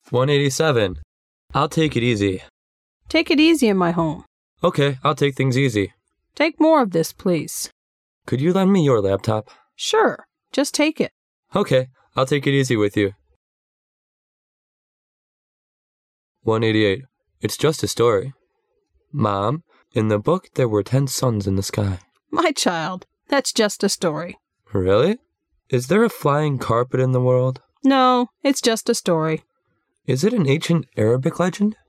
187. I'll take it easy. Take it easy in my home. Okay, I'll take things easy. Take more of this, please. Could you lend me your laptop? Sure, just take it. Okay, I'll take it easy with you. 188. It's just a story. Mom, in the book there were 10 suns in the sky. My child, that's just a story. Really? Is there a flying carpet in the world? No, it's just a story. Is it an ancient Arabic legend?